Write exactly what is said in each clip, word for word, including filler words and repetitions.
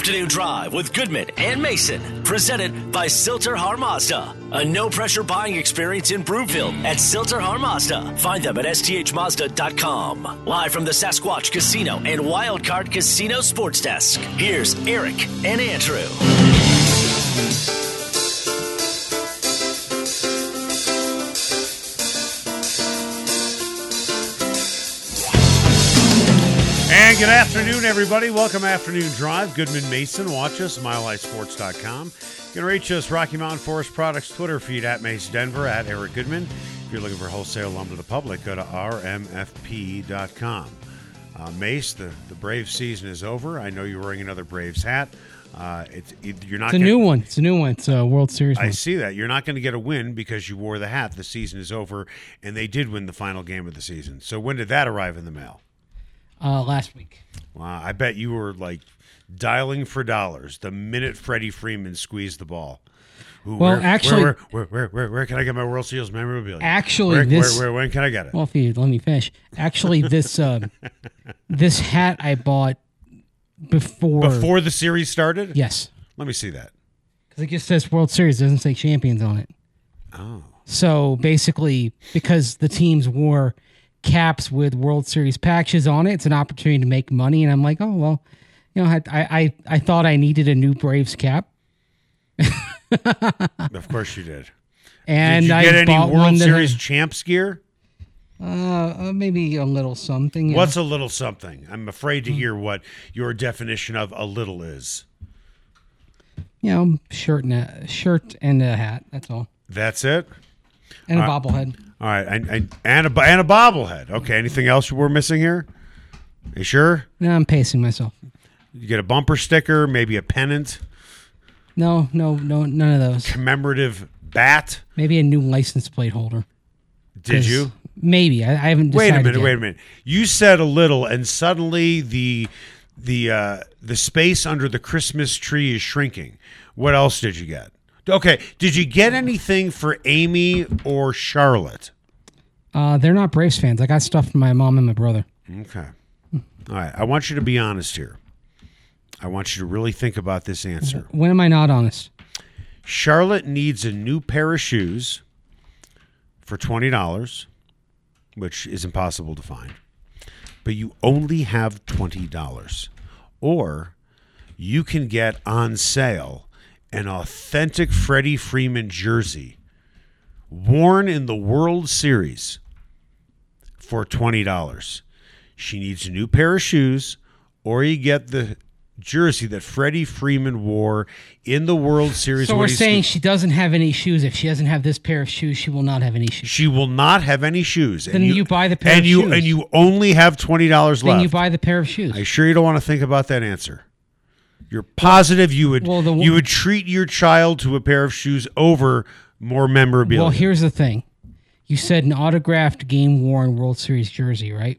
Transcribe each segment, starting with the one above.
Afternoon Drive with Goodman and Mason, presented by Silter Har Mazda. A no-pressure buying experience in Broomfield at Silter Har Mazda. Find them at S T H Mazda dot com. Live from the Sasquatch Casino and Wildcard Casino Sports Desk, here's Eric and Andrew. And good afternoon, everybody. Welcome to Afternoon Drive. Goodman Mason. Watch us, mile high sports dot com. You can reach us, Rocky Mountain Forest Products Twitter feed at Mace Denver, at Eric Goodman. If you're looking for wholesale lumber to the public, go to R M F P dot com. Uh, Mace, the, the Braves season is over. I know you're wearing another Braves hat. Uh, it's you're not. It's a gonna, new one. It's a new one. It's a World Series I one. see that. You're not going to get a win because you wore the hat. The season is over, and they did win the final game of the season. So when did that arrive in the mail? Uh, last week. Wow, I bet you were like dialing for dollars the minute Freddie Freeman squeezed the ball. Ooh, well, where, actually, where where, where, where, where can I get my World Series memorabilia? Actually, where, this. Where, where, when can I get it? Well, if you let me finish. Actually, this um, this hat I bought before Before the series started? Yes. Let me see that. Because it just says World Series, it doesn't say champions on it. Oh. So basically, because the teams wore caps with World Series patches on it, it's an opportunity to make money. And I'm like, oh well, you know, I I I thought I needed a new Braves cap. Of course you did. And did you I get any bought World one Series that, champs gear? uh, uh, maybe a little something. Yeah. What's a little something? I'm afraid to hear what your definition of a little is. You know, shirt and a shirt and a hat. That's all. That's it? And a All right. bobblehead. All right, and, and, and, a, and a bobblehead. Okay, anything else we're missing here? You sure? No, I'm pacing myself. You get a bumper sticker, maybe a pennant, No, no, no, none of those. commemorative bat. Maybe a new license plate holder. Did 'Cause you? Maybe. I, I haven't Wait decided a minute, yet. wait a minute. You said a little, and suddenly the the uh, the space under the Christmas tree is shrinking. What else did you get? Okay, did you get anything for Amy or Charlotte? Uh, they're not Braves fans. I got stuff from my mom and my brother. Okay. All right, I want you to be honest here. I want you to really think about this answer. When am I not honest? Charlotte needs a new pair of shoes for twenty dollars, which is impossible to find. But you only have twenty dollars. Or you can get on sale an authentic Freddie Freeman jersey worn in the World Series for twenty dollars. She needs a new pair of shoes, or you get the jersey that Freddie Freeman wore in the World Series. So when we're he saying sc- she doesn't have any shoes. If she doesn't have this pair of shoes, she will not have any shoes. she will not have any shoes. Then you buy the pair and of you, shoes. And you only have twenty dollars Then left. you buy the pair of shoes. Are you sure you don't want to think about that answer? You're positive you would Well, the- you would treat your child to a pair of shoes over more memorabilia. Well, here's the thing. You said an autographed game-worn World Series jersey, right?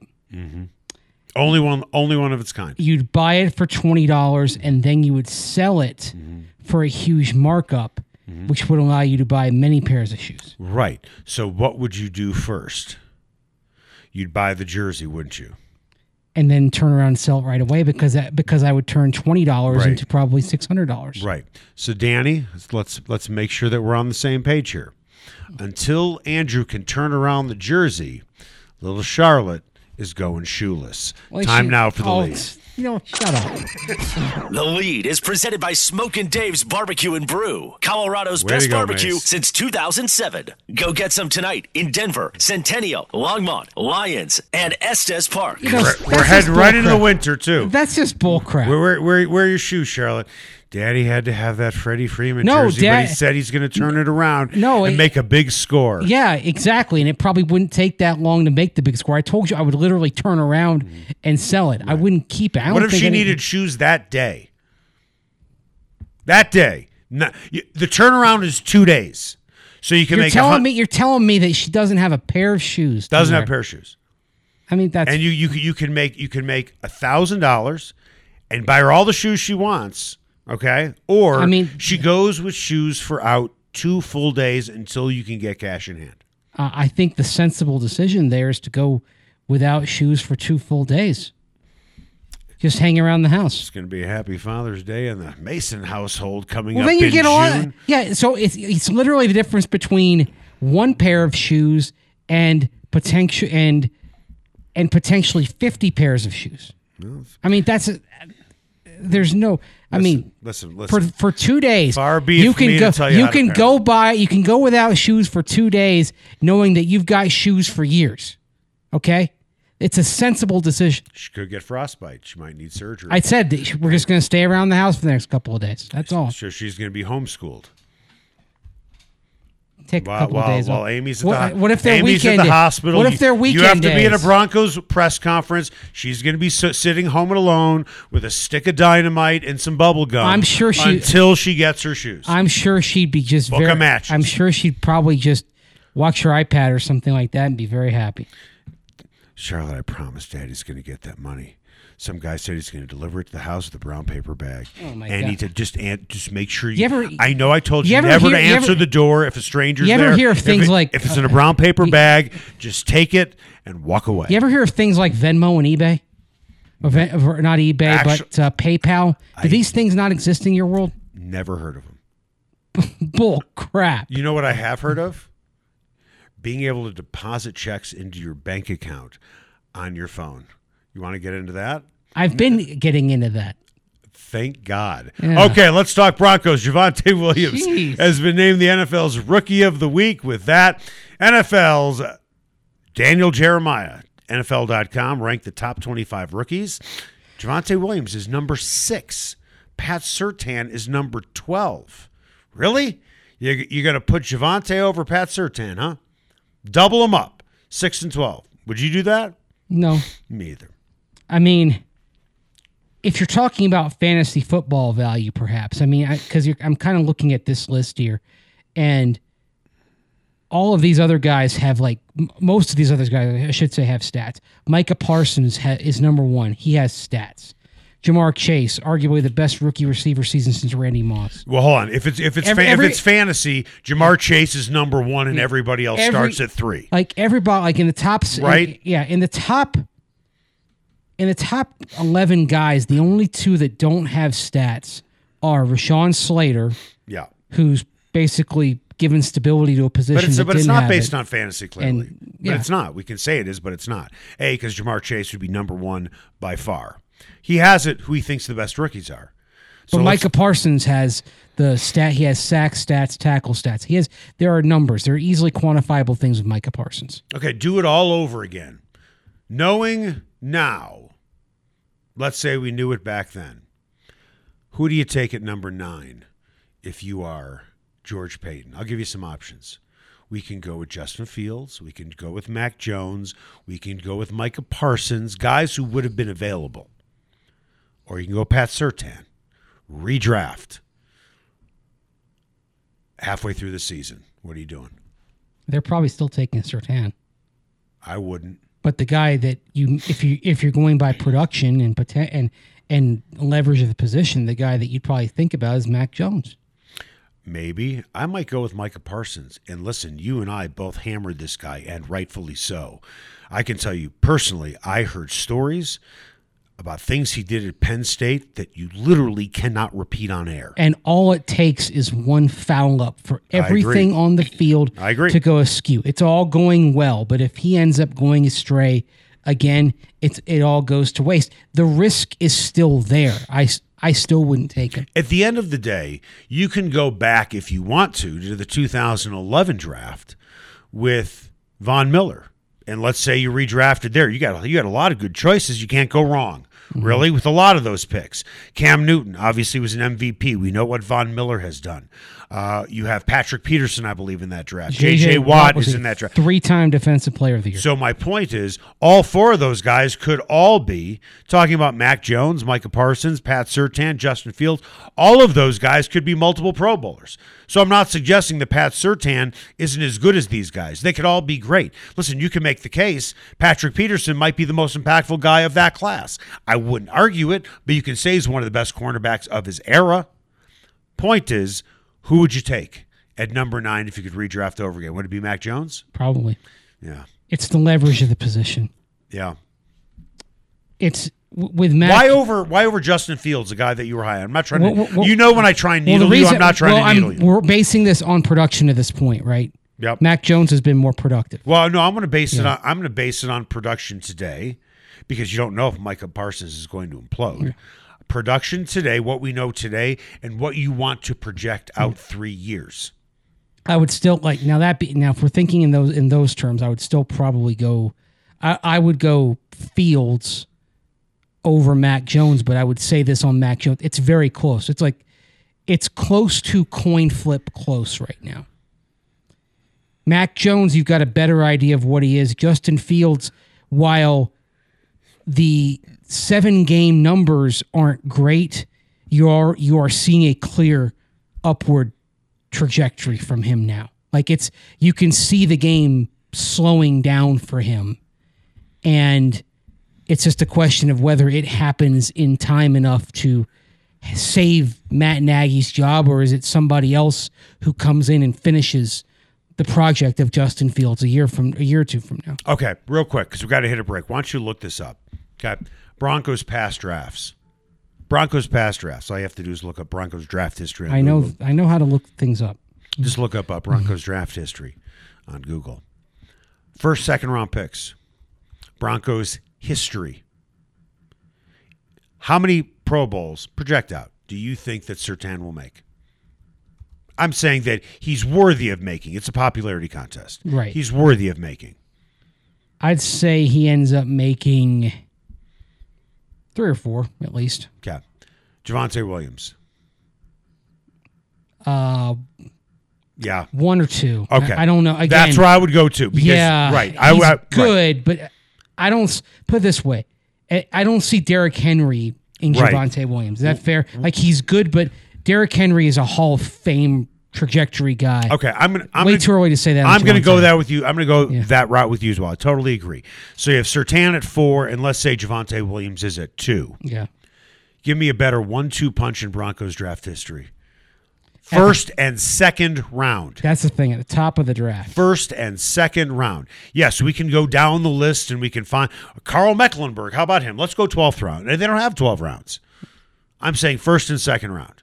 only one only one of its kind. You'd buy it for twenty dollars, and then you would sell it for a huge markup, which would allow you to buy many pairs of shoes. Right. So what would you do first? You'd buy the jersey, wouldn't you? And then turn around and sell it right away because that, because I would turn twenty dollars Right. into probably six hundred dollars. Right. So Danny, let's let's make sure that we're on the same page here. Until Andrew can turn around the jersey, little Charlotte is going shoeless. Well, Time she- now for the oh, lead. You know, shut up. The Lead is presented by Smokin' Dave's Barbecue and Brew, Colorado's Way to best go, barbecue Mace. since two thousand seven. Go get some tonight in Denver, Centennial, Longmont, Lyons, and Estes Park. You know, We're, that's we're just heading right into the bullcrap. winter too. That's just bullcrap. Where, where, where, where are your shoes, Charlotte? Daddy had to have that Freddie Freeman No, jersey, but Dad- he said he's going to turn it around No, and it- make a big score. Yeah, exactly. And it probably wouldn't take that long to make the big score. I told you I would literally turn around and sell it. I wouldn't keep it. I don't What if think she any- needed shoes that day? That day. No, you, the turnaround is two days. So you can You're make a telling hun- me you're telling me that she doesn't have a pair of shoes. to doesn't have wear. a pair of shoes. I mean, that's And you you can- you can make you can make a thousand dollars and buy her all the shoes she wants, okay? Or I mean- she goes with shoes for out two full days until you can get cash in hand. uh, I think the sensible decision there is to go without shoes for two full days. just hang around the house. It's going to be a happy Father's Day in the Mason household coming Well, up then you in get a June. lot. Yeah, so it's it's literally the difference between one pair of shoes and potential and and potentially fifty pairs of shoes. I mean, that's a, there's no. I mean, listen, listen. for for two days, Far be it you from can me go. to tell you You how to can parent. go buy. You can go without shoes for two days, knowing that you've got shoes for years. Okay, it's a sensible decision. She could get frostbite. She might need surgery. I said that we're just going to stay around the house for the next couple of days. That's all. So she's going to be homeschooled. Take a While, couple while, of days while off. Amy's at What, the, what if they're Amy's weekend? at the hospital. What if they're you, weekend You have to be at a days? Broncos press conference. She's going to be so, sitting home and alone with a stick of dynamite and some bubble gum. I'm sure she- until she gets her shoes. I'm sure she'd be just Book very. of matches. I'm sure she'd probably just watch her iPad or something like that and be very happy. Charlotte, I promise Daddy's going to get that money. Some guy said he's going to deliver it to the house with a brown paper bag. Oh, my and God. he said, just an- just make sure you. You ever- I know I told you, you ever never hear- to you answer ever- the door if a stranger's You ever there. hear of If things it- like- if it's in a brown paper bag, just take it and walk away. You ever hear of things like Venmo and eBay? Or, Ven- or not eBay, Actu- but uh, PayPal. Do I- these things not exist in your world? Never heard of them. Bull crap. You know what I have heard of? Being able to deposit checks into your bank account on your phone. You want to get into that? I've been getting into that. Thank God. Yeah. Okay, let's talk Broncos. Javonte Williams Jeez. has been named the N F L's Rookie of the Week. With that, N F L's Daniel Jeremiah, N F L dot com, ranked the top twenty-five rookies. Javonte Williams is number six. Pat Surtain is number twelve. Really? You, you're going to put Javonte over Pat Surtain, huh? Double them up, six and twelve. Would you do that? No. Me either. I mean, if you're talking about fantasy football value, perhaps. I mean, because I'm kind of looking at this list here, and all of these other guys have like m- most of these other guys, I should say, have stats. Micah Parsons ha- is number one. He has stats. Jamar Chase, arguably the best rookie receiver season since Randy Moss. Well, hold on. If it's if it's Every- fa- every- if it's fantasy, Jamar Chase is number one, and everybody else Every- starts at three. Like everybody, like in the top, s- Right. yeah, in the top, in the top eleven guys, the only two that don't have stats are Rashawn Slater, Yeah, who's basically given stability to a position. but it's that but it's didn't not have based it. on fantasy, clearly. And, yeah. But it's not. We can say it is, but it's not. A, because Jamar Chase would be number one by far. He has it. Who he thinks the best rookies are. So But let's- Micah Parsons has the stat. He has sack stats, tackle stats. He has. There are numbers. There are easily quantifiable things with Micah Parsons. okay, do it all over again. Knowing now, let's say we knew it back then. Who do you take at number nine if you are George Payton? I'll give you some options. We can go with Justin Fields. We can go with Mac Jones. We can go with Micah Parsons, guys who would have been available. Or you can go Pat Surtain. Redraft. Halfway through the season. What are you doing? They're probably still taking Surtain. I wouldn't. But the guy that you, if you if you're going by production and poten- and and leverage of the position, the guy that you'd probably think about is Mac Jones. Maybe. I might go with Micah Parsons. And listen, you and I both hammered this guy, and rightfully so. I can tell you personally, I heard stories about things he did at Penn State that you literally cannot repeat on air. And all it takes is one foul up for I everything agree. on the field I agree. to go askew. It's all going well, but if he ends up going astray again, it's it all goes to waste. The risk is still there. I, I still wouldn't take it. At the end of the day, you can go back if you want to to the two thousand eleven draft with Von Miller. And let's say you redrafted there. You got you got a lot of good choices. You can't go wrong, really, with a lot of those picks. Cam Newton obviously was an M V P. We know what Von Miller has done. Uh, you have Patrick Peterson, I believe, in that draft. J J Watt was is a in that draft. Three-time Defensive Player of the Year. So my point is, all four of those guys could all be talking about Mac Jones, Micah Parsons, Pat Surtain, Justin Fields. All of those guys could be multiple Pro Bowlers. So I'm not suggesting that Pat Surtain isn't as good as these guys. They could all be great. Listen, you can make the case Patrick Peterson might be the most impactful guy of that class. I wouldn't argue it, but you can say he's one of the best cornerbacks of his era. Point is, who would you take at number nine if you could redraft over again? Would it be Mac Jones? Probably. Yeah. It's the leverage of the position. Yeah. It's w- with Mac. Why over why over Justin Fields, a guy that you were high on? I'm not trying Well, to. well, you know when I try and well, needle the you, reason- I'm not trying well, to needle I'm- you. We're basing this on production at this point, right? Yep. Mac Jones has been more productive. Well, no, I'm going to base it Yeah. on I'm going to base it on production today, because you don't know if Micah Parsons is going to implode. Yeah. Production today, what we know today, and what you want to project out three years. I would still like now that be now if we're thinking in those in those terms, I would still probably go. I, I would go Fields over Mac Jones, but I would say this on Mac Jones. It's very close. It's like it's close to coin flip close right now. Mac Jones, you've got a better idea of what he is. Justin Fields, while the seven game numbers aren't great, you are you are seeing a clear upward trajectory from him now. Like it's you can see the game slowing down for him, and it's just a question of whether it happens in time enough to save Matt Nagy's job, or is it somebody else who comes in and finishes the project of Justin Fields a year from a year or two from now. Okay, real quick, because we've got to hit a break. Why don't you look this up? Okay, Broncos past drafts. Broncos past drafts. All you have to do is look up Broncos draft history. On I know Google. I know how to look things up. Just look up uh, Broncos draft history on Google. First, second round picks. Broncos history. How many Pro Bowls, project out, do you think that Surtain will make? I'm saying that he's worthy of making. It's a popularity contest. Right. He's worthy of making. I'd say he ends up making three or four at least. Okay. Javonte Williams. Uh, Yeah. one or two. Okay. I, I don't know. Again, That's where I would go to. Because, yeah, right. He's I, I, right. good, but I don't s- put it this way. I, I don't see Derrick Henry in Right. Javonte Williams. Is that fair? Like he's good, but Derrick Henry is a Hall of Fame trajectory guy. Okay, I'm gonna. I'm Way gonna, too early to say that. on I'm going to go Javonte. that with you. I'm going to go Yeah. that route with you as well. I totally agree. So you have Surtain at four, and let's say Javonte Williams is at two. Yeah. Give me a better one-two punch in Broncos draft history. First and second round. That's the thing at the top of the draft. First and second round. Yes, we can go down the list and we can find Carl Mecklenburg. How about him? Let's go twelfth round. And they don't have twelve rounds. I'm saying first and second round.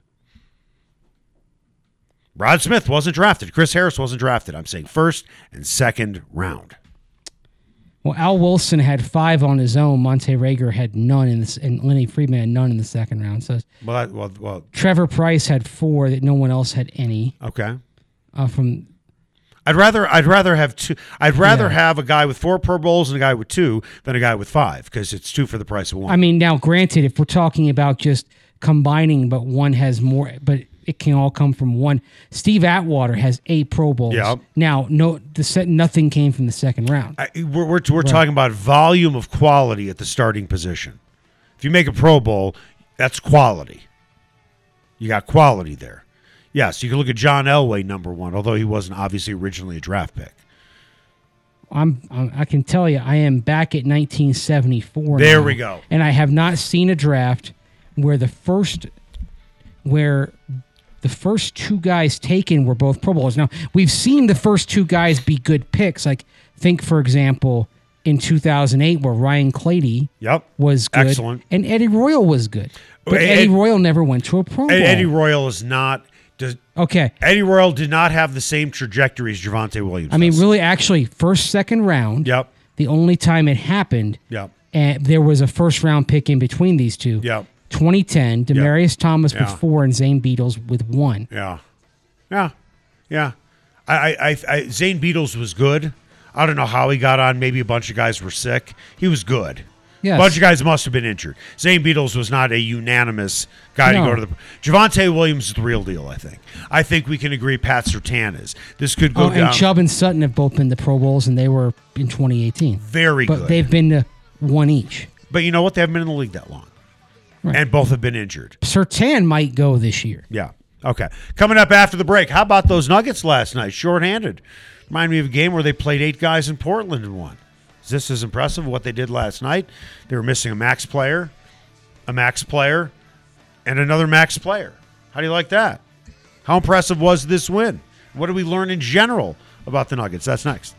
Rod Smith wasn't drafted. Chris Harris wasn't drafted. I'm saying first and second round. Well, Al Wilson had five on his own. Monte Rager had none in this, and Lenny Friedman had none in the second round. So Well, that, well, well, Trevor Price had four that no one else had any. okay. Uh, from I'd rather I'd rather have two. I'd rather Yeah. have a guy with four Pro Bowls and a guy with two than a guy with five, because it's two for the price of one. I mean, now granted, if we're talking about just combining, but one has more, but it can all come from one. Steve Atwater has eight Pro Bowls. Yeah. Now, no, the set nothing came from the second round. I, we're we're, we're talking about volume of quality at the starting position. If you make a Pro Bowl, that's quality. You got quality there. Yes, you can look at John Elway, number one, although he wasn't obviously originally a draft pick. I'm, I'm I can tell you, I am back at nineteen seventy-four. There now, we go. And I have not seen a draft where the first, where the first two guys taken were both Pro Bowlers. Now we've seen the first two guys be good picks. Like think, for example, in two thousand eight, where Ryan Clady Yep. was good, Excellent. and Eddie Royal was good, but Ed- Eddie Royal never went to a Pro Bowl. Ed- Eddie Royal is not. Does, okay, Eddie Royal did not have the same trajectory as Javonte Williams. I mean, does. really, actually, first second round. Yep. The only time it happened. Yep. And there was a first round pick in between these two. Yep. twenty ten, Demarius Thomas with Yeah. four and Zane Beatles with one. Yeah, yeah, yeah. I, I, I, I, Zane Beatles was good. I don't know how he got on. Maybe a bunch of guys were sick. He was good. Yes. A bunch of guys must have been injured. Zane Beatles was not a unanimous guy No. to go to the. Javonte Williams is the real deal. I think. I think we can agree. Pat Surtain is. This could go Oh, down and Chubb and Sutton have both been to Pro Bowls, and they were in twenty eighteen. very But good. they've been to one each. but you know what? They haven't been in the league that long, Right. and both have been injured. Surtain might go this year. Yeah. Okay. Coming up after the break, how about those Nuggets last night? Shorthanded. Remind me of a game where they played eight guys in Portland and won. Is this as impressive what they did last night? They were missing a max player, a max player, and another max player. How do you like that? How impressive was this win? What do we learn in general about the Nuggets? That's next.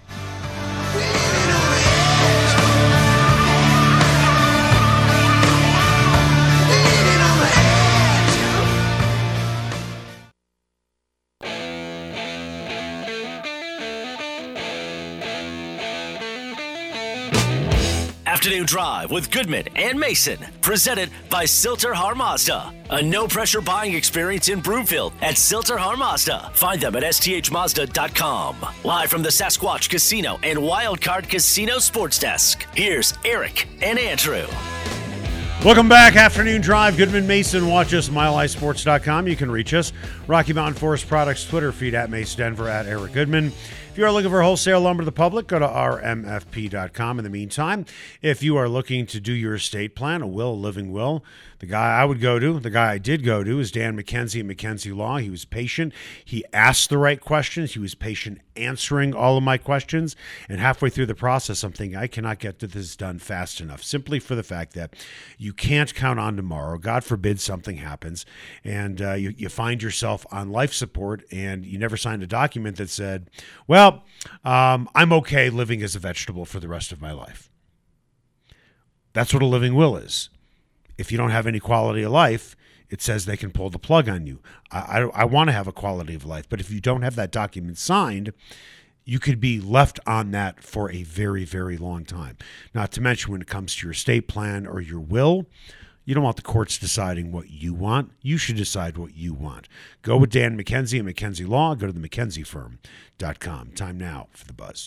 Afternoon Drive with Goodman and Mason, presented by Silter Har Mazda. A no-pressure buying experience in Broomfield at Silter Har Mazda. Find them at S T H Mazda dot com. Live from the Sasquatch Casino and Wildcard Casino Sports Desk, here's Eric and Andrew. Welcome back. Afternoon Drive. Goodman Mason. Watch us, mile high sports dot com. You can reach us. Rocky Mountain Forest Products Twitter feed at Mace Denver, at Eric Goodman. If you are looking for wholesale lumber to the public, go to R M F P dot com. In the meantime, if you are looking to do your estate plan, a will, a living will, the guy I would go to, the guy I did go to, is Dan McKenzie at McKenzie Law. He was patient. He asked the right questions. He was patient answering all of my questions. And halfway through the process, I'm thinking, I cannot get this done fast enough, simply for the fact that you can't count on tomorrow. God forbid something happens, and uh, you, you find yourself on life support, and you never signed a document that said, well, um, I'm okay living as a vegetable for the rest of my life. That's what a living will is. If you don't have any quality of life, it says they can pull the plug on you. I, I, I want to have a quality of life, but if you don't have that document signed, you could be left on that for a very, very long time. Not to mention when it comes to your estate plan or your will, you don't want the courts deciding what you want. You should decide what you want. Go with Dan McKenzie and McKenzie Law. Go to the McKenzie Firm dot com. Time now for the buzz.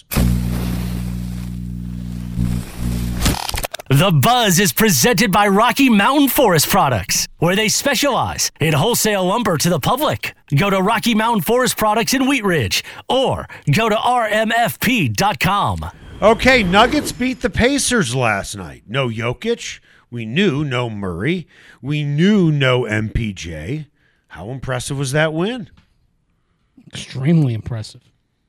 The Buzz is presented by Rocky Mountain Forest Products, where they specialize in wholesale lumber to the public. Go to Rocky Mountain Forest Products in Wheat Ridge or go to R M F P dot com. Okay, Nuggets beat the Pacers last night. No Jokic. We knew no Murray. We knew no M P J. How impressive was that win? Extremely impressive.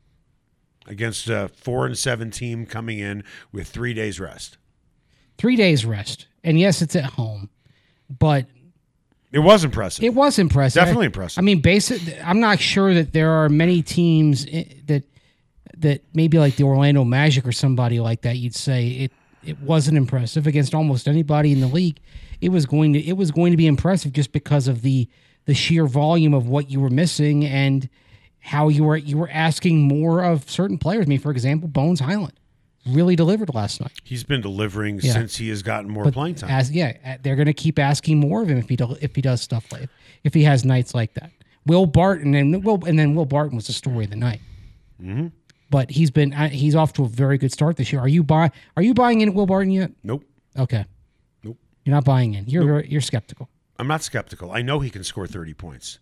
Against a four and seven team coming in with three days rest. Three days rest. And yes, it's at home, but it was impressive. It was impressive. Definitely impressive. I mean, basic, I'm not sure that there are many teams that that maybe like the Orlando Magic or somebody like that, you'd say it it wasn't impressive against almost anybody in the league. It was going to it was going to be impressive just because of the the sheer volume of what you were missing and how you were you were asking more of certain players. I mean, for example, Bones Highland really delivered last night. He's been delivering yeah. since he has gotten more but playing time. As yeah, they're going to keep asking more of him if he do, if he does stuff like if he has nights like that. Will Barton and Will and then Will Barton was the story of the night. Mm-hmm. But he's been he's off to a very good start this year. Are you buy Are you buying in Will Barton yet? Nope. Okay. Nope. You're not buying in. You're nope. you're skeptical. I'm not skeptical. I know he can score thirty points.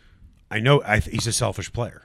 I know I th- he's a selfish player.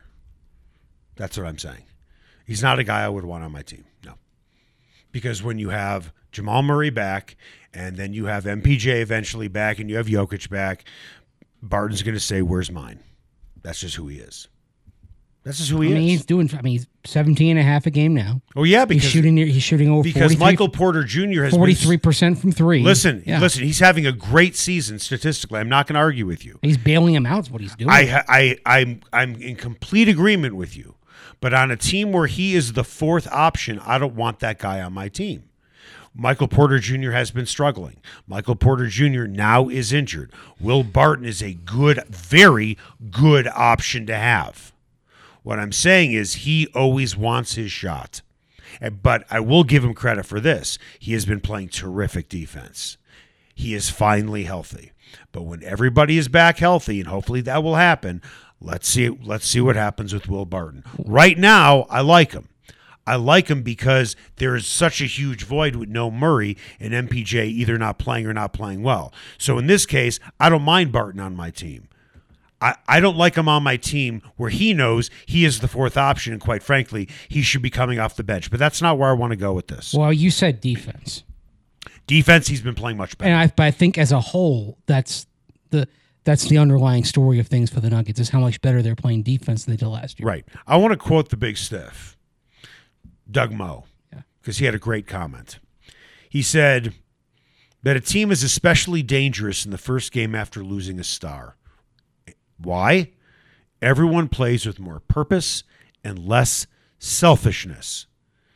That's what I'm saying. He's not a guy I would want on my team. No. Because when you have Jamal Murray back and then you have M P J eventually back and you have Jokic back, Barton's going to say, where's mine? That's just who he is. That's just who he I mean, is. he's doing, I mean, he's seventeen and a half a game now. Oh, yeah, because he's shooting, he's shooting over because Michael Porter Junior has forty-three percent from three. Listen, yeah. listen, he's having a great season statistically. I'm not going to argue with you. He's bailing him out is what he's doing. I, I, I'm, I'm in complete agreement with you. But on a team where he is the fourth option, I don't want that guy on my team. Michael Porter Junior has been struggling. Michael Porter Junior now is injured. Will Barton is a good, very good option to have. What I'm saying is he always wants his shot. But I will give him credit for this. He has been playing terrific defense. He is finally healthy. But when everybody is back healthy, and hopefully that will happen, let's see let's see what happens with Will Barton. Right now, I like him. I like him because there is such a huge void with no Murray and M P J either not playing or not playing well. So in this case, I don't mind Barton on my team. I, I don't like him on my team where he knows he is the fourth option, and quite frankly, he should be coming off the bench. But that's not where I want to go with this. Well, you said defense. Defense, he's been playing much better. And I, but I think as a whole, that's the that's the underlying story of things for the Nuggets is how much better they're playing defense than they did last year. Right. I want to quote the big stiff, Doug Moe, because yeah. he had a great comment. He said that a team is especially dangerous in the first game after losing a star. Why? Everyone plays with more purpose and less selfishness.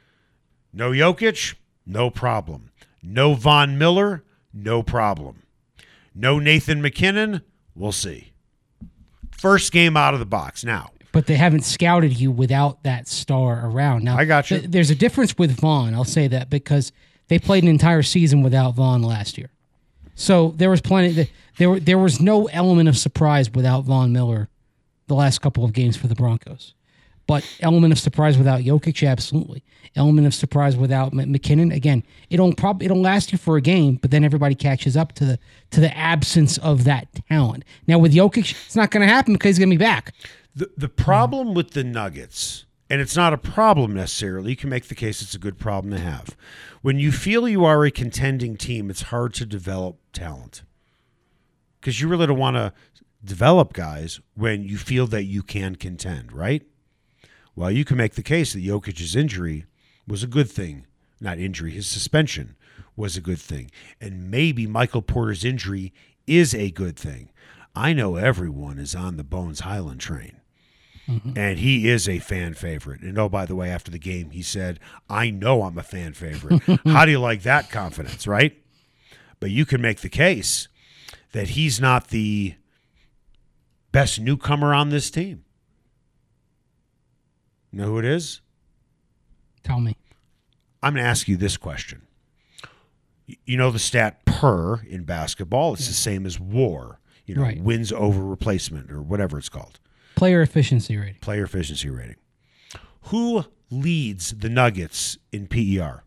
No Jokic? No problem. No Von Miller? No problem. No Nathan McKinnon? We'll see. First game out of the box now. But they haven't scouted you without that star around. Now, I got you. Th- there's a difference with Vaughn, I'll say that, because They played an entire season without Vaughn last year. So there was plenty. There, there was no element of surprise without Von Miller the last couple of games for the Broncos. But element of surprise without Jokic, absolutely. Element of surprise without McKinnon, again, it'll probably it'll last you for a game, but then everybody catches up to the to the absence of that talent. Now with Jokic, it's not going to happen because he's going to be back. The the problem with the Nuggets, and it's not a problem necessarily, you can make the case it's a good problem to have. When you feel you are a contending team, it's hard to develop talent because you really don't want to develop guys when you feel that you can contend, right? Well, you can make the case that Jokic's injury was a good thing. Not injury, his suspension was a good thing. And maybe Michael Porter's injury is a good thing. I know everyone is on the Bones Highland train. Mm-hmm. And he is a fan favorite. And oh, by the way, after the game, he said, I know I'm a fan favorite. How do you like that confidence, right? But you can make the case that he's not the best newcomer on this team. You know who it is? Tell me. I'm going to ask you this question. You know the stat per in basketball? It's yeah. the same as WAR. You know, right. Wins over replacement or whatever it's called. Player efficiency rating. Player efficiency rating. Who leads the Nuggets in P E R?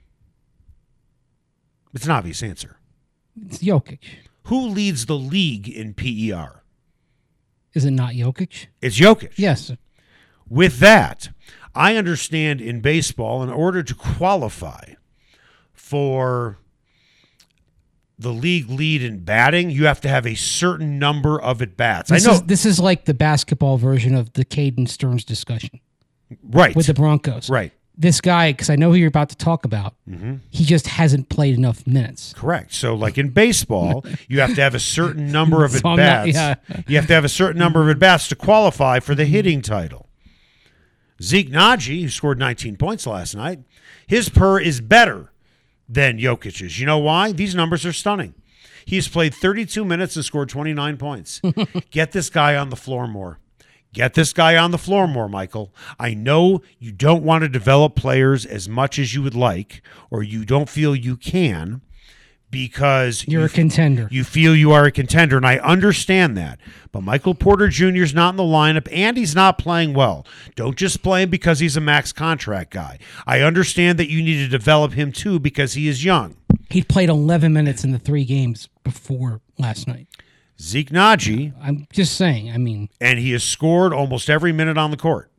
It's an obvious answer. It's Jokic. Who leads the league in P E R? Is it not Jokic? It's Jokic. Yes. With that, I understand in baseball, in order to qualify for the league lead in batting, you have to have a certain number of at-bats. This I know is, this is like the basketball version of the Caden Stearns discussion. Right. With the Broncos. Right. This guy, because I know who you're about to talk about, mm-hmm. he just hasn't played enough minutes. Correct. So, like in baseball, you have to have a certain number of so at-bats. Not, yeah. You have to have a certain number of at-bats to qualify for the hitting title. Zeke Naji, who scored nineteen points last night, his per is better than Jokic's. You know why? These numbers are stunning. He's played thirty-two minutes and scored twenty-nine points. Get this guy on the floor more. Get this guy on the floor more, Michael. I know you don't want to develop players as much as you would like, or you don't feel you can, because you're you, a contender. You feel you are a contender, and I understand that. But Michael Porter Junior is not in the lineup, and he's not playing well. Don't just play him because he's a max contract guy. I understand that you need to develop him, too, because he is young. He played eleven minutes in the three games before last night. Zeke Naji. I'm just saying, I mean. And he has scored almost every minute on the court.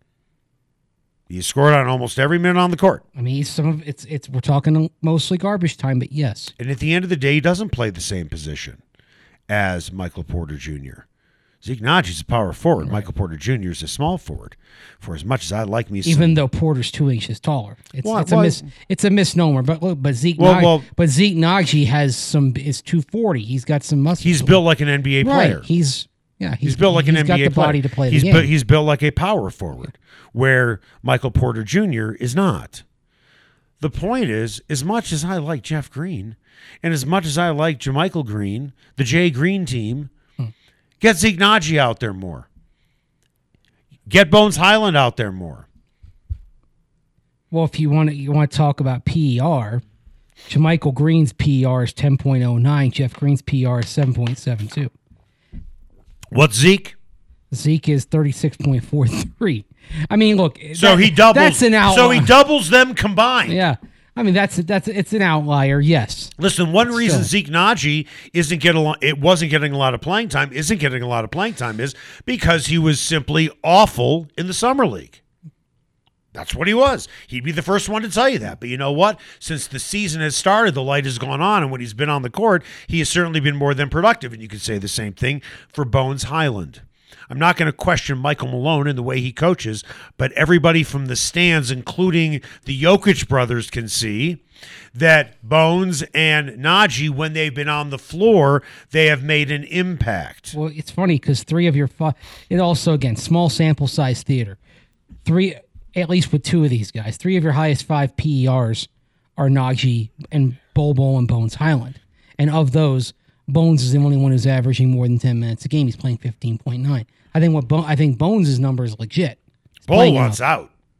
He scored on almost every minute on the court. I mean, he's some of it's it's we're talking mostly garbage time, but yes. And at the end of the day, he doesn't play the same position as Michael Porter Junior Zeke Naji's a power forward. Right. Michael Porter Junior is a small forward. For as much as I like me, even some, though Porter's two inches taller, it's, well, it's well, a mis, it's a misnomer. But look, but Zeke well, Naji, well, but Zeke Naji has some is two forty. He's got some muscle. He's built like an N B A player. Right. He's yeah. He's, he's built like an N B A player. He's got the body to play he's the game. Bu- he's built like a power forward, where Michael Porter Junior is not. The point is, as much as I like Jeff Green, and as much as I like JaMychal Green, the Jay Green team, hmm. get Zeke Naji out there more. Get Bones Highland out there more. Well, if you want to, you want to talk about P E R, JaMychal Green's P E R is ten point oh nine. Jeff Green's P E R is seven point seven two. What's Zeke? Zeke is thirty-six point four three. I mean, look. So that, he doubles. That's an outlier. So he doubles them combined. Yeah. I mean, that's that's it's an outlier. Yes. Listen, one reason Zeke Naji isn't getting a lot, it wasn't getting a lot of playing time, isn't getting a lot of playing time, is because he was simply awful in the summer league. That's what he was. He'd be the first one to tell you that. But you know what? Since the season has started, the light has gone on, and when he's been on the court, he has certainly been more than productive. And you could say the same thing for Bones Highland. I'm not going to question Michael Malone and the way he coaches, but everybody from the stands, including the Jokic brothers, can see that Bones and Naji, when they've been on the floor, they have made an impact. Well, it's funny because three of your five, it also, again, small sample size theater. Three, at least with two of these guys, three of your highest five P E Rs are Naji and Bol Bol and Bones Highland. And of those, Bones is the only one who's averaging more than ten minutes a game. He's playing fifteen point nine. I think what Bo- I think Bones' number is legit. He's Bol wants out.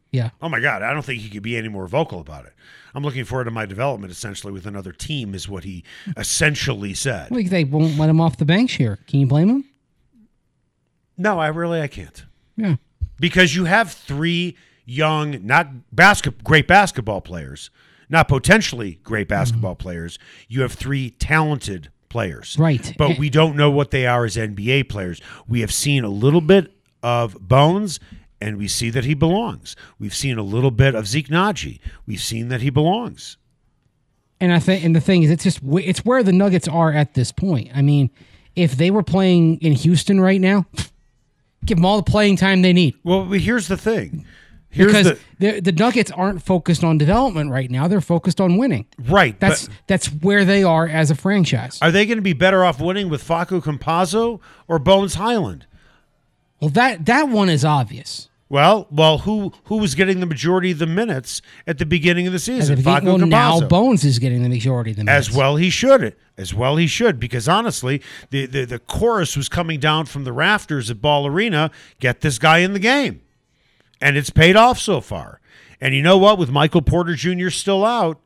Yeah. Oh, my God. I don't think he could be any more vocal about it. I'm looking forward to my development, essentially, with another team, is what he essentially said. Well, they won't let him off the bench here. Can you blame him? No, I really I can't. Yeah. Because you have three young, not basket, great basketball players, not potentially great basketball mm-hmm. players. You have three talented players. Right. But and- we don't know what they are as N B A players. We have seen a little bit of Bones, and we see that he belongs. We've seen a little bit of Zeke Naji. We've seen that he belongs. And I think, and the thing is, it's just it's where the Nuggets are at this point. I mean, if they were playing in Houston right now, give them all the playing time they need. Well, here's the thing. Here's because the, the the Nuggets aren't focused on development right now; they're focused on winning. Right. That's but that's where they are as a franchise. Are they going to be better off winning with Facu Campazzo or Bones Highland? Well, that that one is obvious. Well, well, who who was getting the majority of the minutes at the beginning of the season? As Facu well, Campazzo. now Bones is getting the majority of the minutes. As well he should. As well he should, because honestly, the, the, the chorus was coming down from the rafters at Ball Arena, get this guy in the game. And it's paid off so far. And you know what? With Michael Porter Junior still out,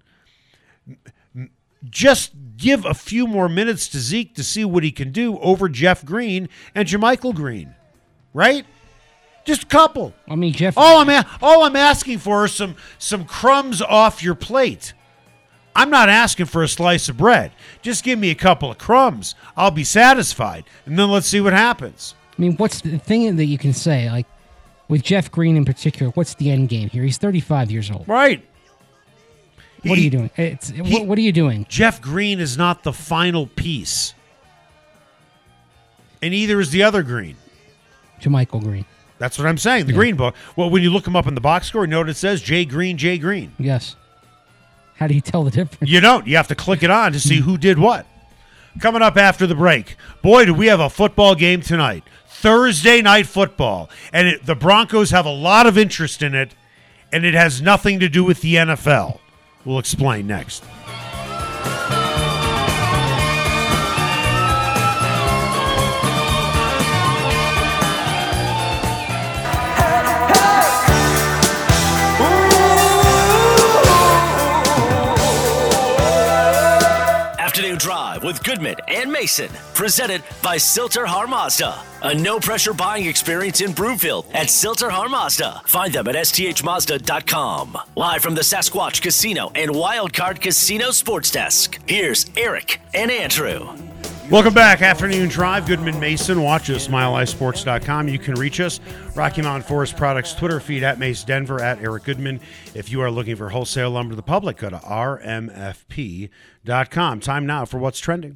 just give a few more minutes to Zeke to see what he can do over Jeff Green and JaMychal Green. Right? Just a couple. I mean, Jeff. All I'm a- all I'm asking for is some some crumbs off your plate. I'm not asking for a slice of bread. Just give me a couple of crumbs. I'll be satisfied, and then let's see what happens. I mean, what's the thing that you can say, like with Jeff Green in particular? What's the end game here? He's thirty-five years old. Right. What He- are you doing? It's he- what, what are you doing? Jeff Green is not the final piece, and either is the other Green. JaMychal Green. That's what I'm saying. The Yeah. Green book. Well, when you look him up in the box score, you know what it says? Jay Green, Jay Green. Yes. How do you tell the difference? You don't. You have to click it on to see who did what. Coming up after the break. Boy, do we have a football game tonight. Thursday night football. And it, the Broncos have a lot of interest in it, and it has nothing to do with the N F L. We'll explain next. Afternoon Drive with Goodman and Mason, presented by Silter Har Mazda. A no-pressure buying experience in Broomfield at Silter Har Mazda. Find them at S T H Mazda dot com. Live from the Sasquatch Casino and Wildcard Casino Sports Desk, here's Eric and Andrew. Welcome back. Afternoon Drive. Goodman Mason. Watch us, mile high sports dot com. You can reach us. Rocky Mountain Forest Products Twitter feed at Mace Denver, at Eric Goodman. If you are looking for wholesale lumber to the public, go to R M F P dot com. Time now for What's Trending.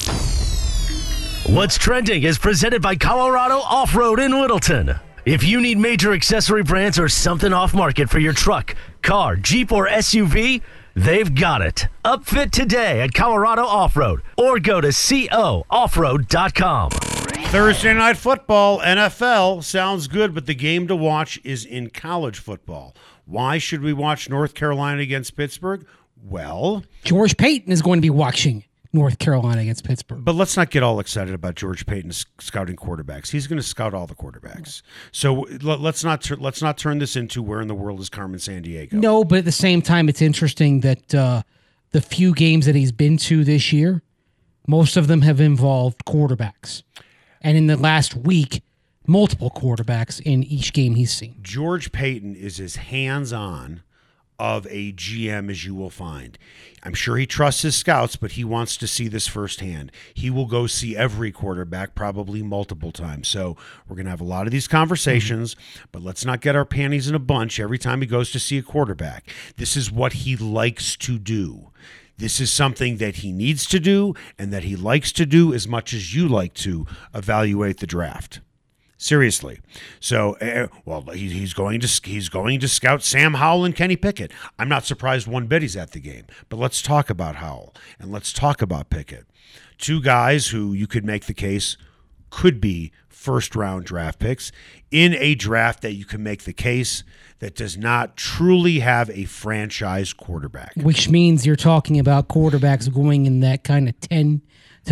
What's Trending is presented by Colorado Off-Road in Littleton. If you need major accessory brands or something off-market for your truck, car, Jeep, or S U V, they've got it. Upfit today at Colorado Off-Road or go to co off road dot com. Thursday night football, N F L. Sounds good, but the game to watch is in college football. Why should we watch North Carolina against Pittsburgh? Well, George Payton is going to be watching North Carolina against Pittsburgh. but let's not get all excited about George Payton s- scouting quarterbacks. He's going to scout all the quarterbacks. So l- let's not tur- let's not turn this into where in the world is Carmen Sandiego. No, but at the same time, it's interesting that uh, the few games that he's been to this year, most of them have involved quarterbacks. And in the last week, multiple quarterbacks in each game he's seen. George Payton is as hands-on of a G M as you will find. I'm sure he trusts his scouts, but he wants to see this firsthand. He will go see every quarterback probably multiple times. So we're going to have a lot of these conversations, mm-hmm. but let's not get our panties in a bunch every time he goes to see a quarterback. This is what he likes to do. This is something that he needs to do and that he likes to do as much as you like to evaluate the draft. Seriously. So, uh, well, he, he's going to he's going to scout Sam Howell and Kenny Pickett. I'm not surprised one bit he's at the game. But let's talk about Howell and let's talk about Pickett. Two guys who you could make the case could be first-round draft picks in a draft that you can make the case that does not truly have a franchise quarterback. Which means you're talking about quarterbacks going in that kind of ten to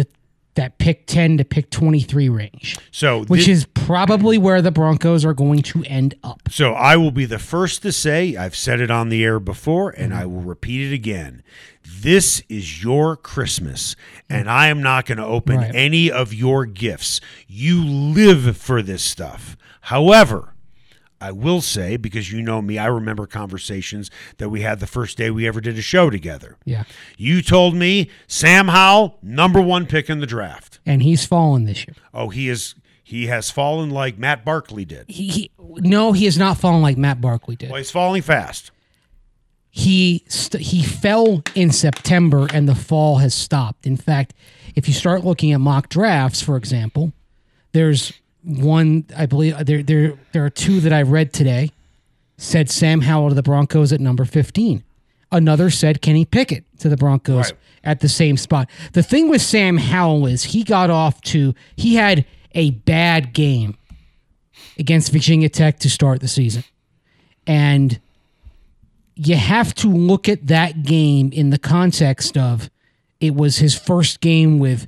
that pick ten to pick twenty-three range, So which thi- is probably where the Broncos are going to end up. So I will be the first to say, I've said it on the air before, and I will repeat it again. This is your Christmas, and I am not going to open Right. any of your gifts. You live for this stuff. However, I will say, because you know me, I remember conversations that we had the first day we ever did a show together. Yeah. You told me Sam Howell, number one pick in the draft. And he's fallen this year. Oh, he is. He has fallen like Matt Barkley did. He, he no, he has not fallen like Matt Barkley did. Well, he's falling fast. He st- he fell in September, and the fall has stopped. In fact, if you start looking at mock drafts, for example, there's one, I believe there there there are two that I read today, said Sam Howell to the Broncos at number fifteen. Another said Kenny Pickett to the Broncos Right. at the same spot. The thing with Sam Howell is he got off to he had a bad game against Virginia Tech to start the season. And you have to look at that game in the context of it was his first game with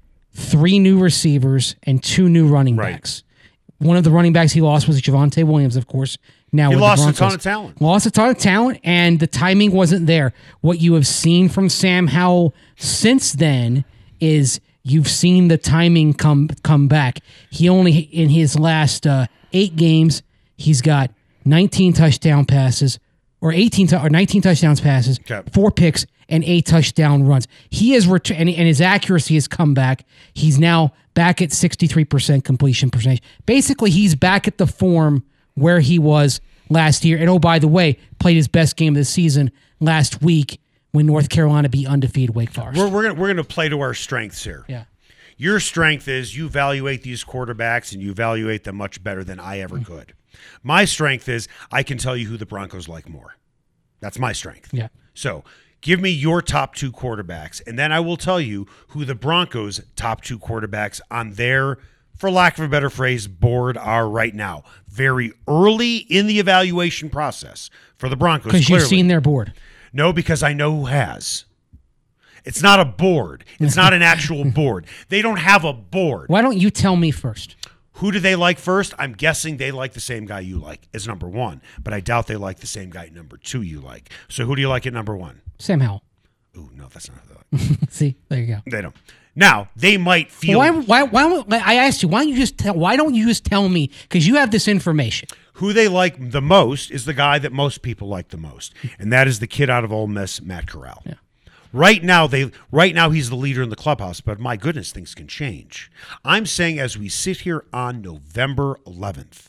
three new receivers and two new running Right. backs. One of the running backs he lost was Javonte Williams, of course. Now He with lost the a ton Broncos. of talent. Lost a ton of talent, and the timing wasn't there. What you have seen from Sam Howell since then is you've seen the timing come come back. He only in his last uh, eight games, he's got nineteen touchdown passes, or eighteen tu- or nineteen touchdowns passes, Okay. four picks, and eight touchdown runs. He is ret- and, and his accuracy has come back. He's now back at sixty-three percent completion percentage. Basically, he's back at the form where he was last year. And oh, by the way, played his best game of the season last week when North Carolina beat undefeated Wake Forest. We're we're gonna, we're going to play to our strengths here. yeah. Your strength is you evaluate these quarterbacks and you evaluate them much better than I Mm. ever could. My strength is I can tell you who the Broncos like more. That's my strength. Yeah. So give me your top two quarterbacks, and then I will tell you who the Broncos' top two quarterbacks on their, for lack of a better phrase, board are right now. Very early in the evaluation process for the Broncos. Because you've clearly. seen their board. No, because I know who has. It's not a board. It's not an actual board. They don't have a board. Why don't you tell me first? Who do they like first? I'm guessing they like the same guy you like as number one, but I doubt they like the same guy at number two you like. So who do you like at number one? Sam Howell. Ooh, no, that's not who they like. See, there you go. They don't. Now, they might feel Why? Why? Why? don't- I asked you. Why don't you just tell? Why don't you just tell me? Because you have this information. who they like the most is the guy that most people like the most, and that is the kid out of Ole Miss, Matt Corral. Yeah. Right now, they right now he's the leader in the clubhouse, but my goodness, things can change. I'm saying as we sit here on November eleventh,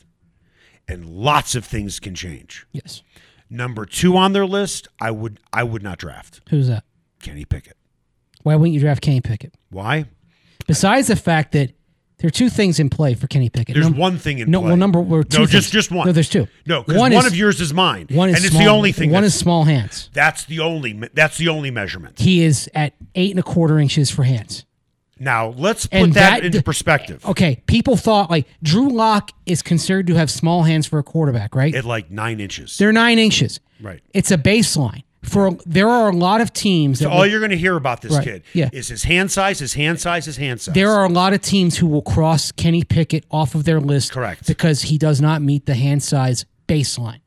and lots of things can change. Yes. Number two on their list, I would I would not draft Who's that? Kenny Pickett. Why wouldn't you draft Kenny Pickett? Why? Besides the fact that there are two things in play for Kenny Pickett. There's Num- one thing in no, play. Well, number well, two no, things. just just one. No, there's two. No, because one, is, of yours is mine, One is and it's small, the only thing. One that's, is small hands. That's the only. That's the only measurement. He is at eight and a quarter inches for hands. Now let's put And that, that- into perspective. Okay, people thought like Drew Lock is considered to have small hands for a quarterback, right? At like nine inches. They're nine inches. Right. It's a baseline. For there are a lot of teams that So all will- you're going to hear about this Right, kid yeah. is his hand size, his hand size, his hand size. there are a lot of teams who will cross Kenny Pickett off of their list, Correct. because he does not meet the hand size baseline.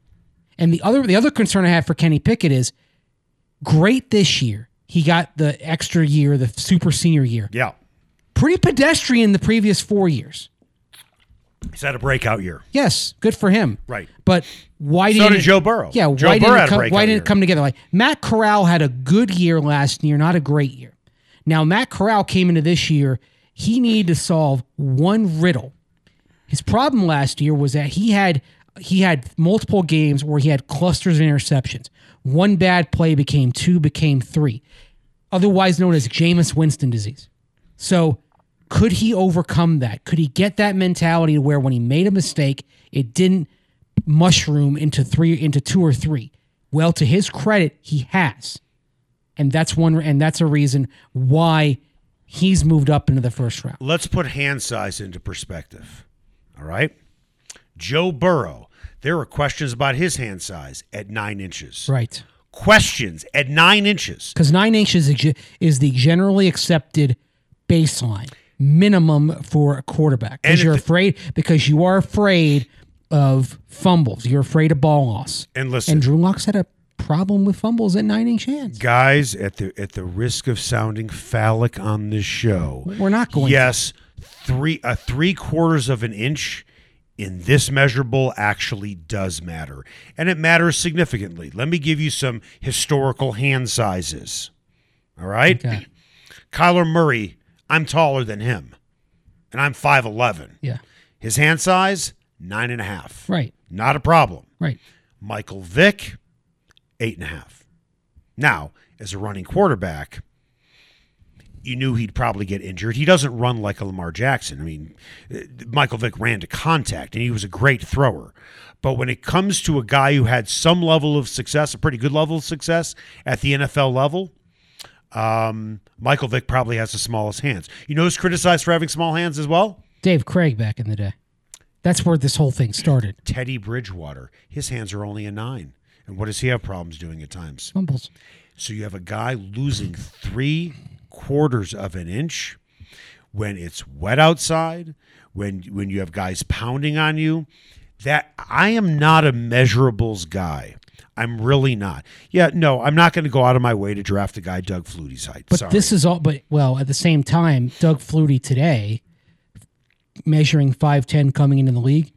And the other the other concern I have for Kenny Pickett is great this year. He got the extra year, the super senior year. Yeah. Pretty pedestrian the previous four years. He's had a breakout year. Yes, good for him. Right. But why So didn't did Joe Burrow. Yeah, Joe why Burrow didn't had it a come, breakout why didn't year. it come together? Like Matt Corral had a good year last year, not a great year. Now Matt Corral came into this year. He needed to solve one riddle. His problem last year was that he had he had multiple games where he had clusters of interceptions. One bad play became two, became three, otherwise known as Jameis Winston disease. So could he overcome that? Could he get that mentality to where when he made a mistake, it didn't mushroom into three, into two or three? Well, to his credit, he has, and that's one, and that's a reason why he's moved up into the first round. Let's put hand size into perspective. All right? Joe Burrow, there are questions about his hand size at nine inches. Right. Questions at nine inches. Because nine inches is ge- is the generally accepted baseline minimum for a quarterback because And you're if the- afraid because you are afraid of fumbles. You're afraid of ball loss. And listen, And Drew Lock's had a problem with fumbles at nine-inch hands. guys, at the at the risk of sounding phallic on this show, We're not going. yes, three a three quarters of an inch in this measurable actually does matter, and it matters significantly. Let me give you some historical hand sizes. All right, Okay. Kyler Murray, I'm taller than him, and I'm five eleven. Yeah. His hand size, nine and a half. Right. Not a problem. Right. Michael Vick, eight and a half. Now, as a running quarterback, you knew he'd probably get injured. He doesn't run like a Lamar Jackson. I mean, uh, Michael Vick ran to contact, and he was a great thrower. But when it comes to a guy who had some level of success, a pretty good level of success at the N F L level, um, Michael Vick probably has the smallest hands. You know who's criticized for having small hands as well? Dave Craig back in the day. That's where this whole thing started. Teddy Bridgewater. His hands are only a nine. And what does he have problems doing at times? Fumbles. So you have a guy losing three quarters of an inch when it's wet outside, when when you have guys pounding on you. That I am not a measurables guy. I'm really not. Yeah, no, I'm not going to go out of my way to draft a guy Doug Flutie's height. But Sorry. this is all. But well, at the same time, Doug Flutie today, measuring five ten coming into the league.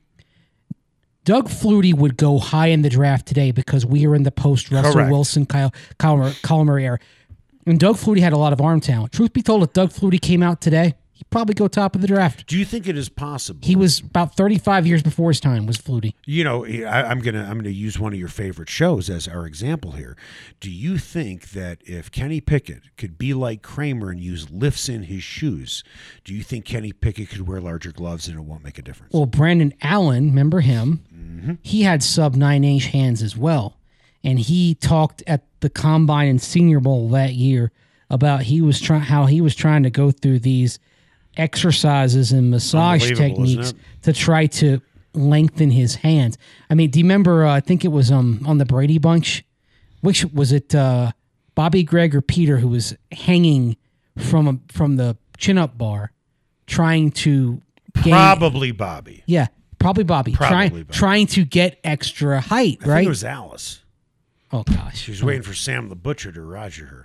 Doug Flutie would go high in the draft today because we are in the post Russell Correct. Wilson, Kyle, Kyle, Kyle Murray era. And Doug Flutie had a lot of arm talent. Truth be told, if Doug Flutie came out today, he'd probably go top of the draft. Do you think it is possible? He was about thirty-five years before his time, was Flutie. You know, I, I'm gonna I'm gonna use one of your favorite shows as our example here. Do you think that if Kenny Pickett could be like Kramer and use lifts in his shoes, do you think Kenny Pickett could wear larger gloves and it won't make a difference? Well, Brandon Allen, remember him? Mm-hmm. He had sub nine inch hands as well. And he talked at the Combine and Senior Bowl that year about he was trying how he was trying to go through these exercises and massage Unbelievable, isn't techniques it? to try to lengthen his hands. I mean, do you remember? Uh, I think it was um on the Brady Bunch. Which was it? Uh, Bobby Gregg or Peter who was hanging from a, from the chin up bar, trying to gain, Probably Bobby. yeah, probably Bobby, Probably trying Bobby. trying to get extra height, I right? think it was Alice. Oh gosh, She was waiting for Sam the Butcher to Roger her.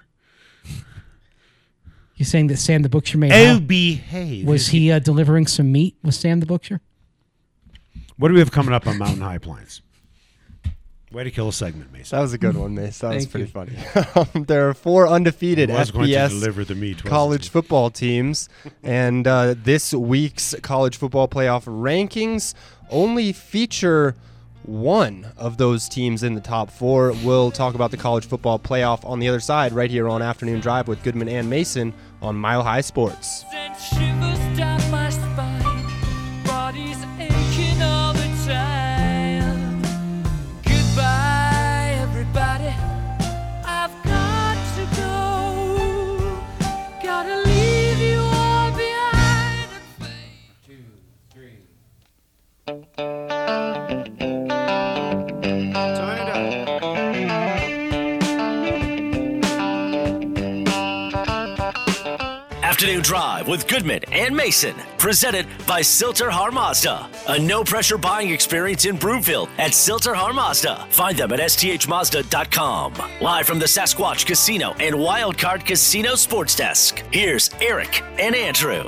You're saying that Sam the Butcher made Oh, out? behave. Was he uh, delivering some meat with Sam the Butcher? What do we have coming up on Mountain High Appliance? Way to kill a segment, Mason. That was a good one, Mace. That was Thank pretty funny. There are four undefeated I was going to F B S deliver the meat. wasn't college he? football teams, and uh, this week's college football playoff rankings only feature one of those teams in the top four. We'll talk about the college football playoff on the other side right here on Afternoon Drive with Goodman and Mason on Mile High Sports. Sent shivers down my spine, body's aching all the time. Goodbye, everybody. I've got to go. Gotta leave you all behind. And fade. Two, three. Turn it up. Afternoon Drive with Goodman and Mason, presented by Silter Har Mazda. A no-pressure buying experience in Broomfield at Silter Har Mazda. Find them at S T H Mazda dot com. Live from the Sasquatch Casino and Wildcard Casino Sports Desk, here's Eric and Andrew.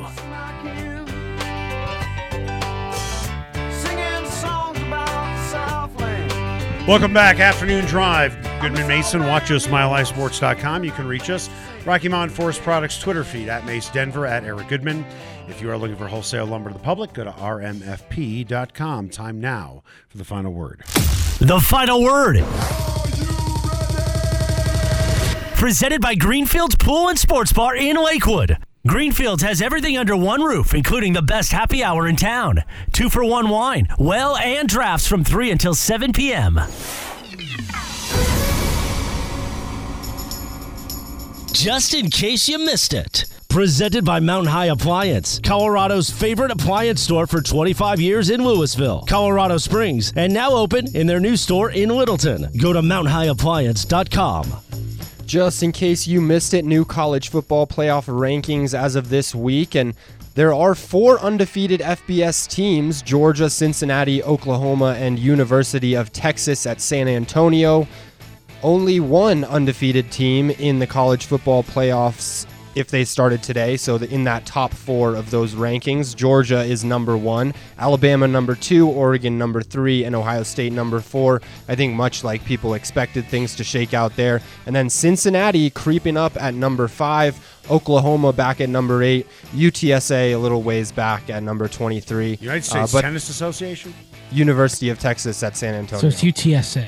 Singing songs about Southland. Welcome back, Afternoon Drive. Goodman Mason. Watch us, mile high sports dot com. You can reach us. Rocky Mountain Forest Products Twitter feed at Mace Denver, at Eric Goodman. If you are looking for wholesale lumber to the public, go to R M F P dot com. Time now for the final word. The final word. Presented by Greenfield's Pool and Sports Bar in Lakewood. Greenfields has everything under one roof, including the best happy hour in town. Two for one wine, well, and drafts from three until seven p.m. Just in case you missed it. Presented by Mountain High Appliance, Colorado's favorite appliance store for twenty-five years in Louisville, Colorado Springs, and now open in their new store in Littleton. Go to mountain high appliance dot com. Just in case you missed it, new college football playoff rankings as of this week, and there are four undefeated F B S teams: Georgia, Cincinnati, Oklahoma, and University of Texas at San Antonio. Only one undefeated team in the college football playoffs if they started today, so in that top four of those rankings. Georgia is number one, Alabama number two, Oregon number three, and Ohio State number four. I think much like people expected things to shake out there. And then Cincinnati creeping up at number five, Oklahoma back at number eight, U T S A a little ways back at number twenty-three. United States uh, but Tennis Association? University of Texas at San Antonio. So it's U T S A.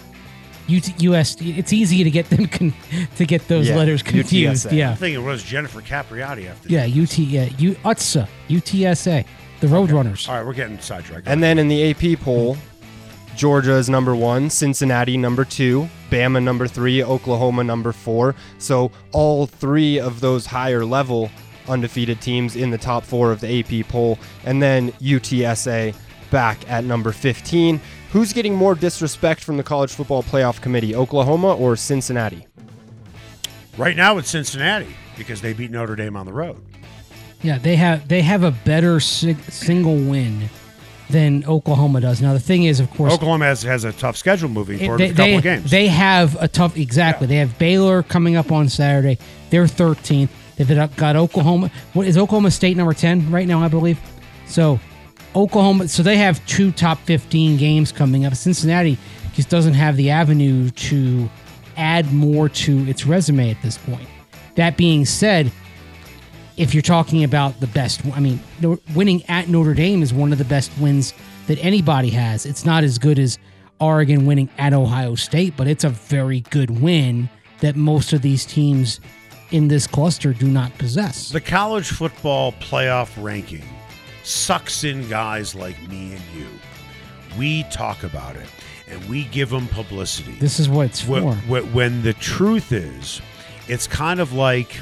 U T, U S D. It's easy to get them con- to get those Yeah, letters confused. U T S A. Yeah, I think it was Jennifer Capriati after yeah. U T. Yeah, U U T S A. U T S A. The Roadrunners. All right, we're getting sidetracked. And then in the A P poll, Georgia is number one, Cincinnati number two, Bama number three, Oklahoma number four. So all three of those higher level undefeated teams in the top four of the A P poll. And then U T S A back at number fifteen. Who's getting more disrespect from the College Football Playoff Committee, Oklahoma or Cincinnati? Right now it's Cincinnati because they beat Notre Dame on the road. Yeah, they have they have a better si- single win than Oklahoma does. Now the thing is, of course, Oklahoma has, has a tough schedule moving it- forward they, with a couple they, of games. they have a tough exactly. Yeah. They have Baylor coming up on Saturday. They're thirteenth. They've got Oklahoma. What is Oklahoma State number ten right now? I believe. So Oklahoma. So they have two top fifteen games coming up. Cincinnati just doesn't have the avenue to add more to its resume at this point. That being said, if you're talking about the best, I mean, no- winning at Notre Dame is one of the best wins that anybody has. It's not as good as Oregon winning at Ohio State, but it's a very good win that most of these teams in this cluster do not possess. The college football playoff ranking sucks in guys like me and you. We talk about it, and we give them publicity. This is what it's for. Wh- wh- When the truth is, it's kind of like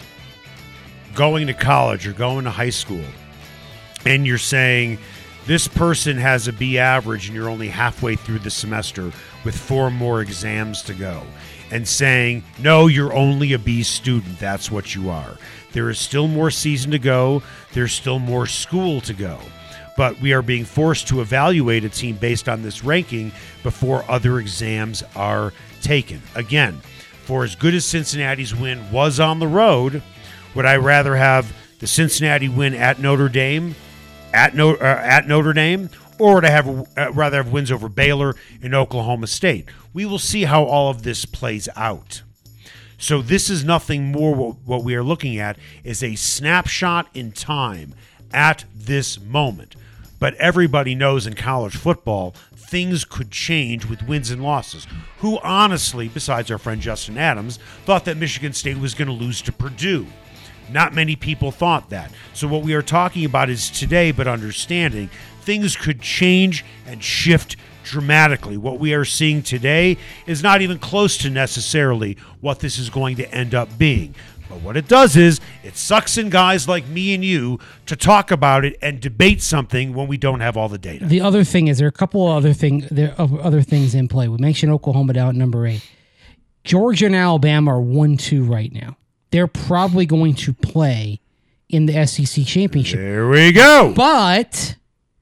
going to college or going to high school, and you're saying this person has a B average and you're only halfway through the semester with four more exams to go, and saying, no, you're only a B student. That's what you are. There is still more season to go. There's still more school to go. But we are being forced to evaluate a team based on this ranking before other exams are taken. Again, for as good as Cincinnati's win was on the road, would I rather have the Cincinnati win at Notre Dame, at, no, uh, at Notre Dame, or would I have uh, rather have wins over Baylor and Oklahoma State? We will see how all of this plays out. So this is nothing more. What, what we are looking at is a snapshot in time at this moment. But everybody knows in college football, things could change with wins and losses. Who honestly, besides our friend Justin Adams, thought that Michigan State was going to lose to Purdue? Not many people thought that. So what we are talking about is today, but understanding things could change and shift dramatically. What we are seeing today is not even close to necessarily what this is going to end up being. But what it does is it sucks in guys like me and you to talk about it and debate something when we don't have all the data. The other thing is there are a couple of other thing there are other things in play. We mentioned Oklahoma down at number eight. Georgia and Alabama are one two right now. They're probably going to play in the S E C championship. There we go. But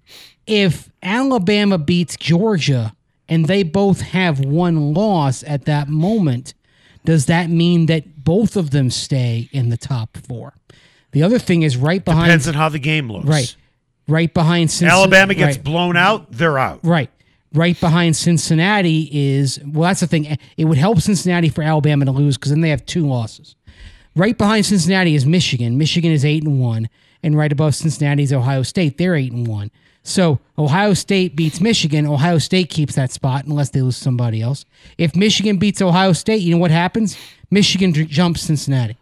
if Alabama beats Georgia and they both have one loss at that moment, does that mean that both of them stay in the top four? The other thing is right behind. Depends on how the game looks. Right. Right behind Cincinnati. Alabama gets right. blown out, they're out. Right. Right behind Cincinnati is, well, that's the thing. It would help Cincinnati for Alabama to lose because then they have two losses. Right behind Cincinnati is Michigan. Michigan is eight and one, and right above Cincinnati is Ohio State. They're eight and one. So Ohio State beats Michigan. Ohio State keeps that spot unless they lose to somebody else. If Michigan beats Ohio State, you know what happens? Michigan j- jumps Cincinnati.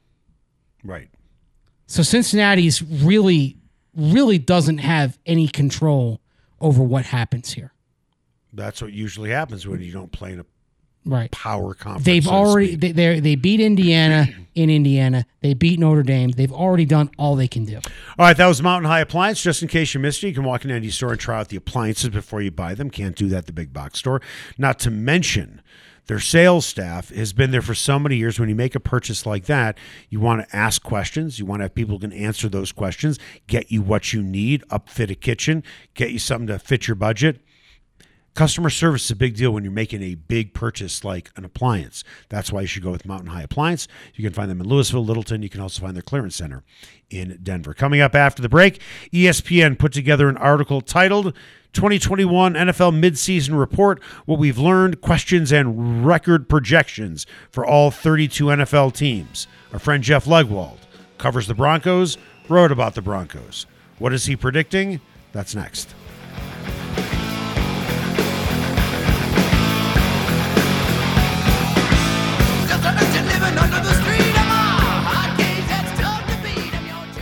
Right. So Cincinnati's really, really doesn't have any control over what happens here. That's what usually happens when you don't play in a Right. power conference. They've so to already speak. they they they beat Indiana in Indiana. They beat Notre Dame. They've already done all they can do. All right, that was Mountain High Appliance. Just in case you missed it, you can walk into any store and try out the appliances before you buy them. Can't do that at the big box store. Not to mention Their sales staff has been there for so many years. When you make a purchase like that, you want to ask questions. You want to have people who can answer those questions, get you what you need, upfit a kitchen, get you something to fit your budget. Customer service is a big deal when you're making a big purchase like an appliance. That's why you should go with Mountain High Appliance. You can find them in Louisville, Littleton. You can also find their clearance center in Denver. Coming up after the break, E S P N put together an article titled twenty twenty-one N F L Midseason Report, What We've Learned, Questions, and Record Projections for all thirty-two N F L teams. Our friend Jeff Legwold covers the Broncos, wrote about the Broncos. What is he predicting? That's next.